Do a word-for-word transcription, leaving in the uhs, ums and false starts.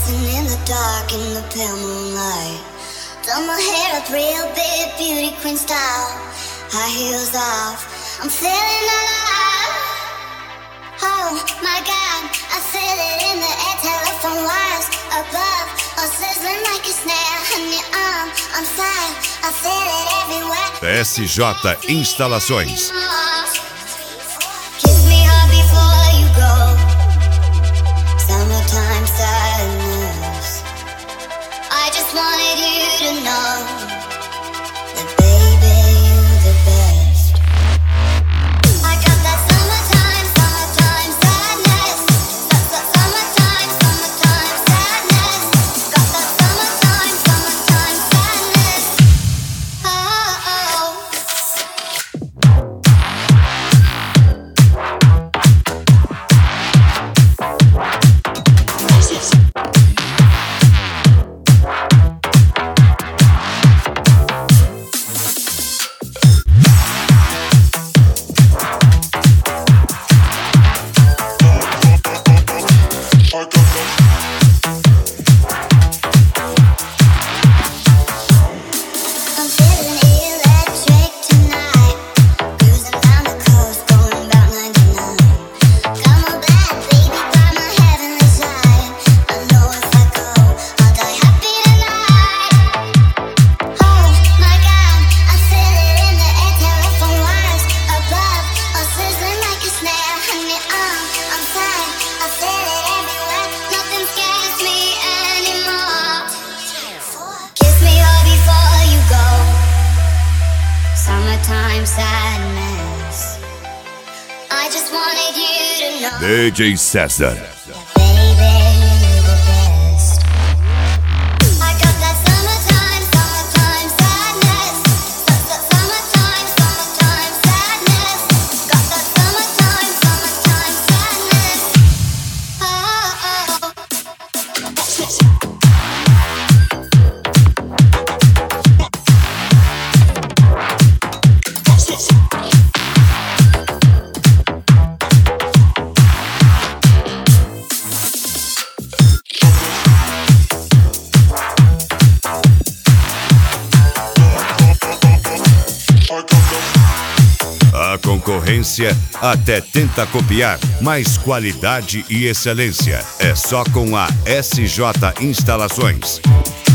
dancing in the dark in the pale moonlight. Done my hair up real big, beauty queen style. High heels off, I'm feeling alive. Oh my God, I feel it in the air. Telephone wires above, all sizzling like a snare. Honey, I'm on fire, I feel it everywhere. S J Instalações. Kiss me hard before you go. Summertime sadness. I just wanted you to know that baby, you're the best. I got that summertime, summertime sadness. Summertime, summertime sadness. Got that summertime, summertime sadness. Oh, oh. I'm feeling electric tonight. Cruising down the coast, going about ninety-nine. Got my bad baby by my heavenly side. I know if I go, I'll die happy tonight. Oh my God, I feel it in the air. Telephone wires above, all sizzling like a snare. Honey, I'm on fire, I feel it everywhere. Nothing scares me anymore. Kiss me all before you go. Summertime sadness. I just wanted you to know. D J César. Baby, you're the best. I got that summertime, summertime sadness. Summertime, summertime sadness. Got that summertime, summertime sadness. Oh, oh. A concorrência até tenta copiar, mas qualidade e excelência é só com a S J Instalações.